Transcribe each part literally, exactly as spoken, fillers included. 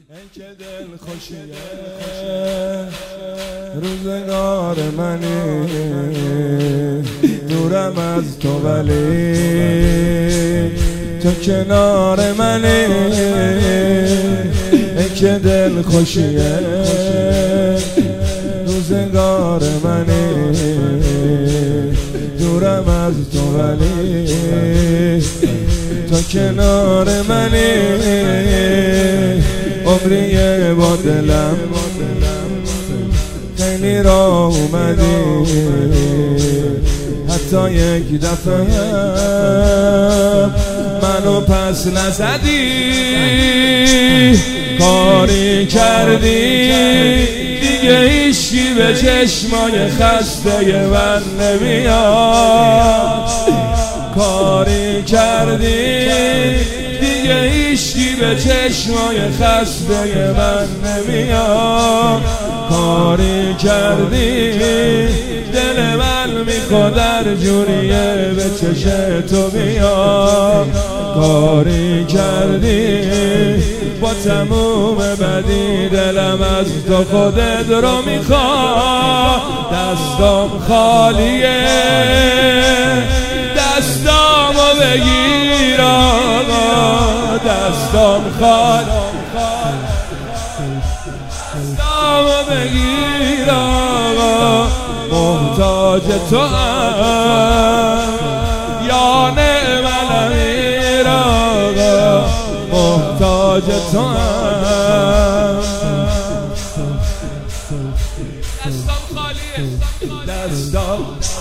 ای که دل خوشیه روزگار منی، دورم از تو ولی تو کنار منی. ای که دل خوشیه روزگار منی، دورم از تو ولی تو کنار منی. عمریه با دلم خیلی راه اومدی، حتی یک دفعه منو پس نزدی. کاری کردی دیگه هیچی به چشمای خسته من نمیاد. کاری کردی دیگه هیچی به چشمای خسته من نمیاد. کاری کردی دل من میخواد در جوریه به چش تو بیاد. کاری کردی با تموم بدی دلم از تو خودت رو میخواد. دستام خالیه دستامو بگیر آقا، دستام خالی دستامو بگیر آقا. محتاج تو هم یا نعم الامیر آقا، محتاج تو هم. دستام خالیه دستام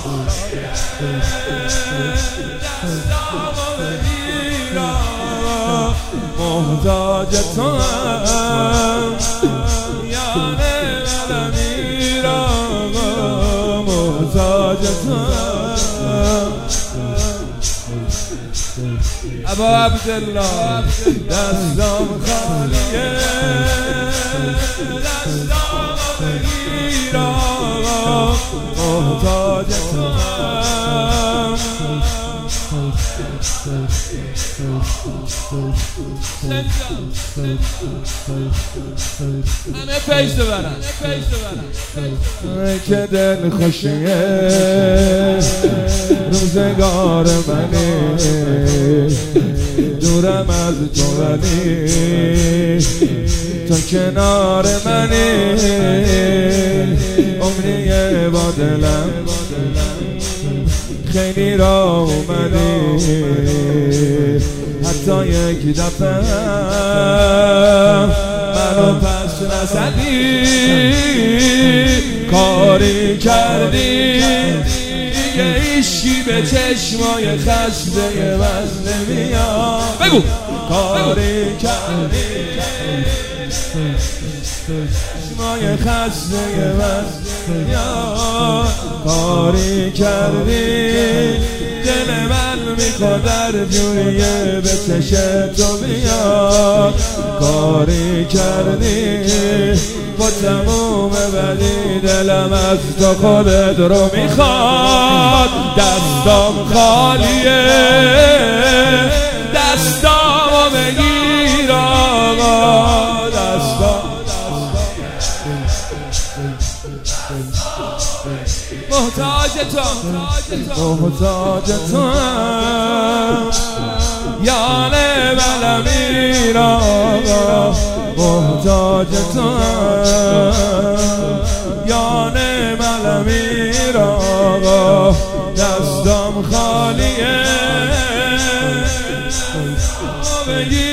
دستامو بگیر آقا، محتاج تو هم یا نعم الامیر آقا، محتاج تو هم. ابا عبدالله دستام خالیه دستامو بگیر آقا، محتاج تو هم. همه پیش برن ای که دل خوشیه روزگار منی، دورم از تو ولی تو کنار منی. عمریه با دلم خیلی راه اومدی، حتی یک دفعه منو پس نزدی. کاری کردی دیگه هیچی به چشمای خسته من نمیاد. بگو کاری کردی چشمای خسته من نمیاد. کاری کردی دل من میخواد در جوریه به چش تو بیاد. کاری کردی با تموم بدی دلم از تو خودت رو میخواد. دستام خالیه دستامو بگیر آقا، دستام محتاج تو محتاج تو هم یا نعم الامیر آقا، محتاج تو هم یا نعم الامیر آقا. دستام خالیه بگیر